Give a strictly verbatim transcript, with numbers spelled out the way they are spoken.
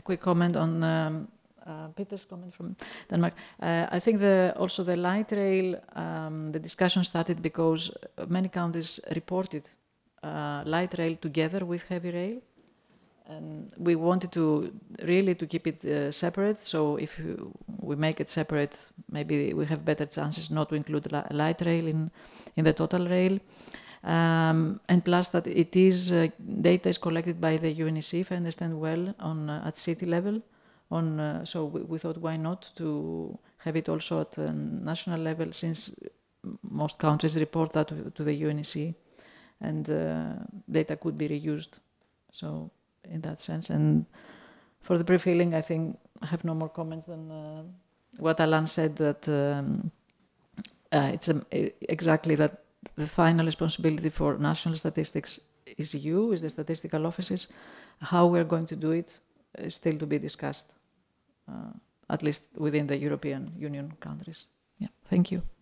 quick comment on um, uh, Peter's comment from Denmark. Uh, I think the, also the light rail, um, the discussion started because many countries reported uh, light rail together with heavy rail. And we wanted to really to keep it uh, separate. So if you, we make it separate, maybe we have better chances not to include li light rail in, in the total rail. Um, and plus that it is, uh, data is collected by the U N E C, if I understand well, on, uh, at city level. On, uh, so we, we thought why not to have it also at the national level, since most countries report that to, to the U N E C, and uh, data could be reused. So in that sense, and for the pre-filling, I think I have no more comments than uh, what Alan said, that um, uh, it's um, exactly that the final responsibility for national statistics is you, is the statistical offices. How we're going to do it is still to be discussed, uh, at least within the European Union countries. Yeah, thank you.